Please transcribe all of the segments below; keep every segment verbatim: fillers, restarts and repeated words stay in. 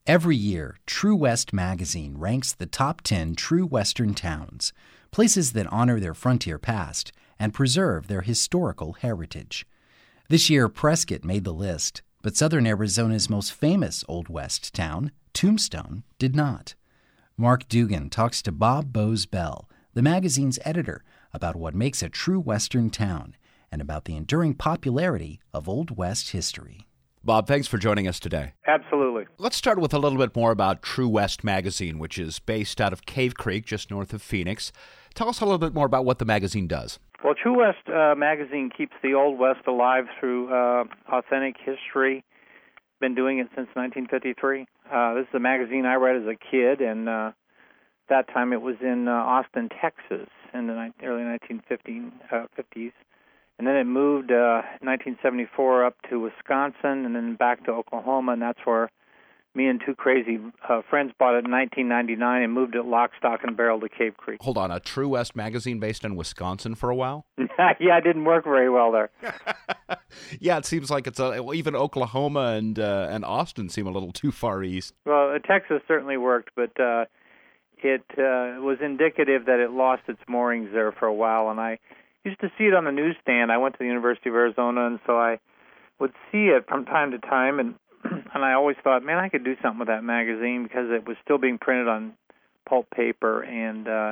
Every year, True West magazine ranks the top ten true Western towns, places that honor their frontier past and preserve their historical heritage. This year, Prescott made the list, but Southern Arizona's most famous Old West town, Tombstone, did not. Mark Dugan talks to Bob Bowes-Bell, the magazine's editor, about what makes a true Western town and about the enduring popularity of Old West history. Bob, thanks for joining us today. Absolutely. Let's start with a little bit more about True West magazine, which is based out of Cave Creek, just north of Phoenix. Tell us a little bit more about what the magazine does. Well, True West uh, magazine keeps the Old West alive through uh, authentic history. Been doing it since nineteen fifty-three. Uh, this is a magazine I read as a kid, and uh, that time it was in uh, Austin, Texas, in the ni- early nineteen fifties. And then it moved uh, nineteen seventy-four up to Wisconsin and then back to Oklahoma, and that's where me and two crazy uh, friends bought it in nineteen ninety-nine and moved it lock, stock, and barrel to Cave Creek. Hold on, a True West magazine based in Wisconsin for a while? Yeah, it didn't work very well there. Yeah, it seems like it's a, well, even Oklahoma and uh, and Austin seem a little too far east. Well, uh, Texas certainly worked, but uh, it uh, was indicative that it lost its moorings there for a while, and I used to see it on the newsstand. I went to the University of Arizona, and so I would see it from time to time, and and I always thought, man, I could do something with that magazine because it was still being printed on pulp paper, and uh,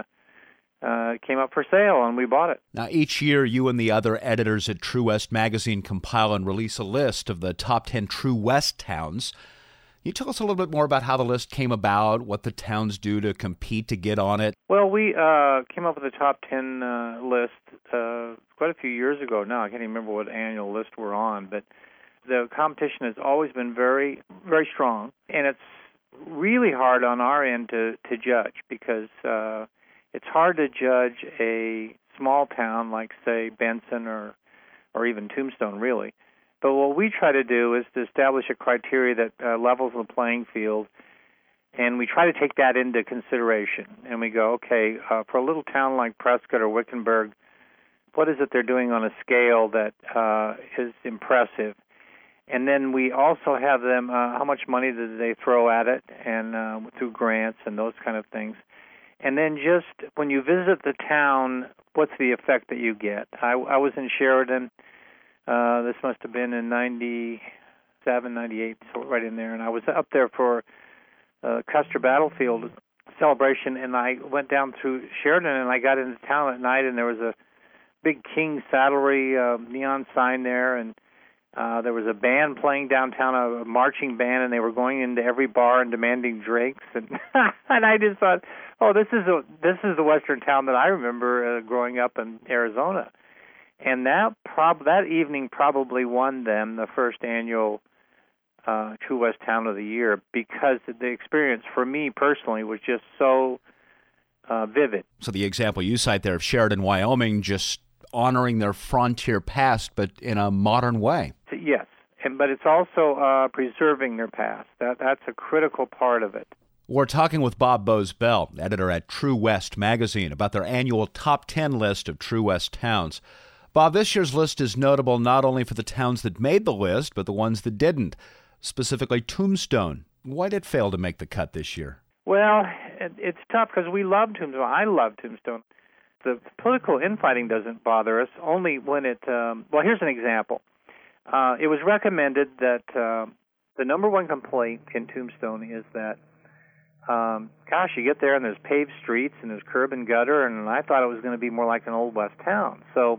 uh, it came up for sale, and we bought it. Now, each year, you and the other editors at True West magazine compile and release a list of the top ten True West towns. Can you tell us a little bit more about how the list came about, what the towns do to compete to get on it? Well, we uh, came up with a top ten uh, list uh, quite a few years ago now. I can't even remember what annual list we're on, but the competition has always been very, very strong, and it's really hard on our end to, to judge because uh, it's hard to judge a small town like, say, Benson or or even Tombstone, really. But what we try to do is to establish a criteria that uh, levels the playing field, and we try to take that into consideration. And we go, okay, uh, for a little town like Prescott or Wickenburg, what is it they're doing on a scale that uh, is impressive? And then we also have them, uh, how much money did they throw at it, and uh, through grants and those kind of things. And then just when you visit the town, what's the effect that you get? I, I was in Sheridan. Uh, this must have been in ninety-seven, ninety-eight, so right in there. And I was up there for uh, Custer Battlefield celebration, and I went down through Sheridan, and I got into town at night, and there was a big King Saddlery uh, neon sign there, and uh, there was a band playing downtown, a, a marching band, and they were going into every bar and demanding drinks. And and I just thought, oh, this is a, this is the Western town that I remember uh, growing up in Arizona. And that prob- that evening probably won them the first annual uh, True West Town of the Year because the experience for me personally was just so uh, vivid. So the example you cite there of Sheridan, Wyoming, just honoring their frontier past, but in a modern way. Yes, and, but it's also uh, preserving their past. That That's a critical part of it. We're talking with Bob Bowes-Bell, editor at True West magazine, about their annual top ten list of True West towns. Bob, this year's list is notable not only for the towns that made the list, but the ones that didn't, specifically Tombstone. Why did it fail to make the cut this year? Well, it's tough because we love Tombstone. I love Tombstone. The political infighting doesn't bother us, only when it, um, well, here's an example. Uh, it was recommended that uh, the number one complaint in Tombstone is that, um, gosh, you get there and there's paved streets and there's curb and gutter, and I thought it was going to be more like an Old West town. So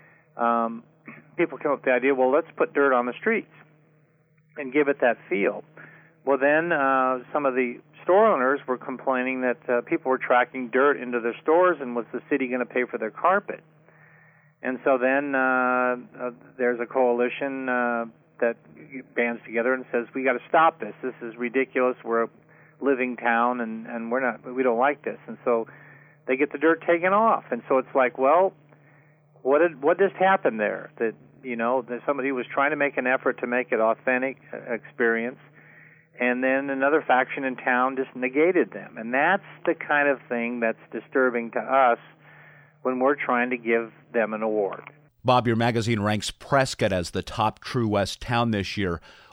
Um, people came up with the idea, well, let's put dirt on the streets and give it that feel. Well, then uh, some of the store owners were complaining that uh, people were tracking dirt into their stores, and was the city going to pay for their carpet? And so then uh, uh, there's a coalition uh, that bands together and says, we got to stop this. This is ridiculous. We're a living town, and, and we're not. We don't like this. And so they get the dirt taken off. And so it's like, well, What did what just happened there? That you know that somebody was trying to make an effort to make it authentic experience, and then another faction in town just negated them, and that's the kind of thing that's disturbing to us when we're trying to give them an award. Bob, your magazine ranks Prescott as the top True West town this year.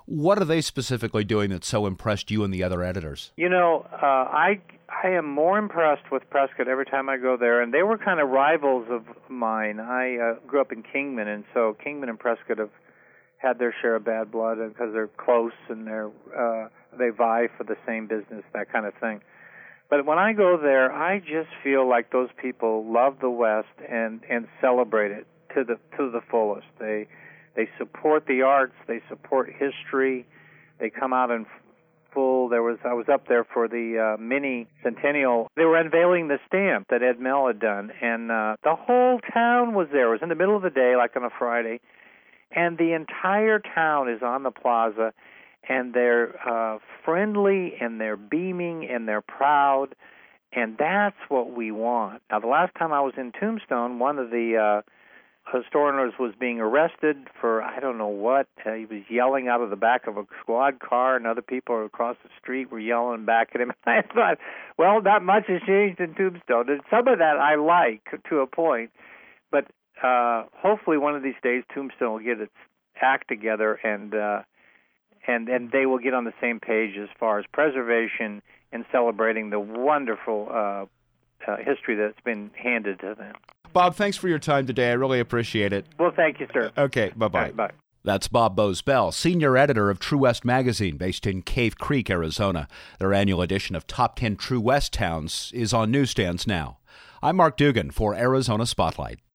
What are they specifically doing that so impressed you and the other editors? You know, uh, I I am more impressed with Prescott every time I go there, and they were kind of rivals of mine. I uh, grew up in Kingman, and so Kingman and Prescott have had their share of bad blood because they're close and they're uh, they vie for the same business, that kind of thing. But when I go there, I just feel like those people love the West and, and celebrate it to the to the fullest. They they support the arts, they support history, they come out in full. There was I was up there for the uh, mini centennial. They were unveiling the stamp that Ed Mell had done, and uh, the whole town was there. It was in the middle of the day, like on a Friday. And the entire town is on the plaza, and they're uh, friendly, and they're beaming, and they're proud, and that's what we want. Now, the last time I was in Tombstone, one of the uh, historians was being arrested for, I don't know what. Uh, he was yelling out of the back of a squad car, and other people across the street were yelling back at him. I thought, well, not much has changed in Tombstone. And some of that I like to a point, but Uh, hopefully one of these days Tombstone will get its act together and uh, and and they will get on the same page as far as preservation and celebrating the wonderful uh, uh, history that's been handed to them. Bob, thanks for your time today. I really appreciate it. Well, thank you, sir. Okay, bye-bye. Right, bye. That's Bob Bowes-Bell, senior editor of True West Magazine, based in Cave Creek, Arizona. Their annual edition of Top ten True West Towns is on newsstands now. I'm Mark Dugan for Arizona Spotlight.